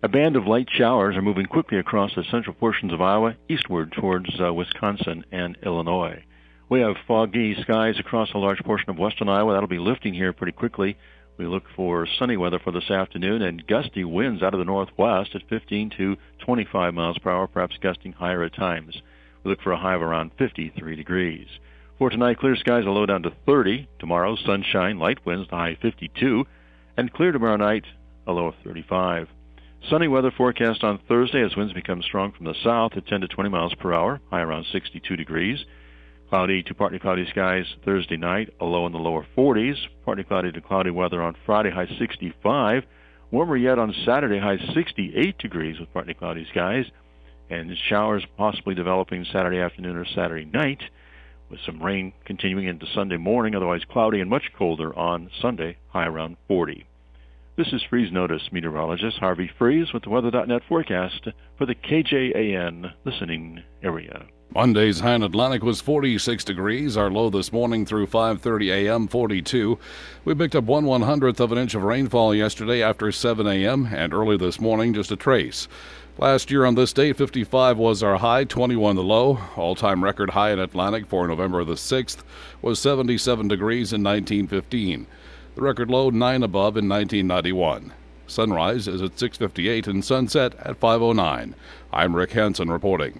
band of light showers are moving quickly across the central portions of Iowa, eastward towards Wisconsin and Illinois. We have foggy skies across a large portion of western Iowa. That'll be lifting here pretty quickly. We look for sunny weather for this afternoon and gusty winds out of the northwest at 15 to 25 miles per hour, perhaps gusting higher at times. We look for a high of around 53 degrees. For tonight, clear skies, a low down to 30. Tomorrow, sunshine, light winds, the high 52. And clear tomorrow night, a low of 35. Sunny weather forecast on Thursday as winds become strong from the south at 10 to 20 miles per hour, high around 62 degrees. Cloudy to partly cloudy skies Thursday night, a low in the lower 40s. Partly cloudy to cloudy weather on Friday, high 65. Warmer yet on Saturday, high 68 degrees with partly cloudy skies. And showers possibly developing Saturday afternoon or Saturday night, with some rain continuing into Sunday morning, otherwise cloudy and much colder on Sunday, high around 40. This is Freeze Notice meteorologist Harvey Freeze with the Weather.net forecast for the KJAN listening area. Monday's high in Atlantic was 46 degrees. Our low this morning through 5:30 a.m., 42. We picked up 1/100th of an inch of rainfall yesterday after 7 a.m., and early this morning just a trace. Last year on this day, 55 was our high, 21 the low. All-time record high in Atlantic for November the 6th was 77 degrees in 1915. The record low, 9 above in 1991. Sunrise is at 6:58 and sunset at 5:09. I'm Rick Hansen reporting.